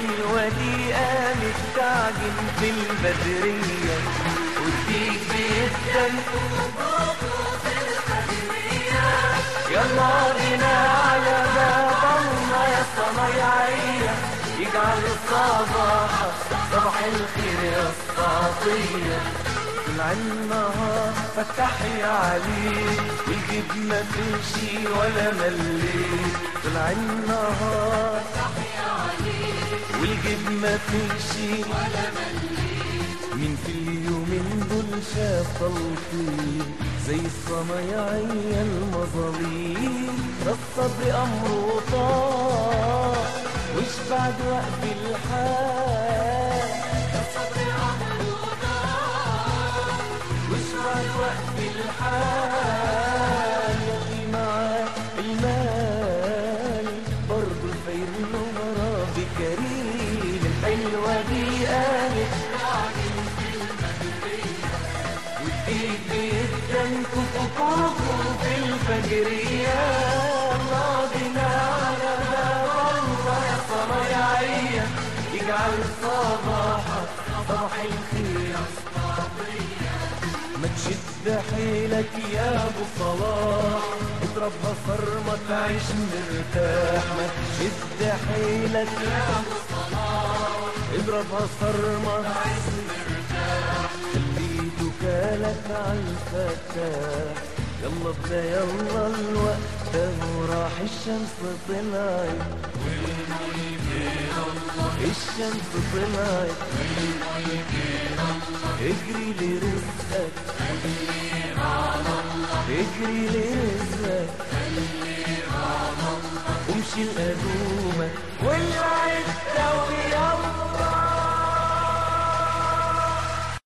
الحلوة دي قامت تعجن في البدرية وتديك جدا يلا بينا على باب الله يا صنايعية يجعل الصباح صباح الخير يا الصافية. طلع النهار فتح يا علي والجيب ما تمشي ولا مليت. طلع النهار فتح يا علي والجيب ما تمشي ولا مليت. مين في اليومين دول شاف تلطيف زي الصنايعية المظاليم؟ ده الصبر أمره طار وش بعد وقت الحال. ده الصبر أمره طار وش بعد وقت الحال. يلي معاه المال برضو الخير له مراه بكريم. الحلوة دي قامت جدا كوكو في الفجرية. ناضينا على باب الله يا صنايعية يجعل الصباح صباح الخير. ما تشد حيلك يا ابو صلاح اضربها صرمة تعيش مرتاح. ما تشد حيلك يا ابو صلاح اضربها صرمة تعيش مرتاح. كالك عالفتاح يلا بدا يلا الوقت وراح. الشمس طلعت الشمس طلعت اجري لرزقك اجري لرزقك وامشي لقدومك والعد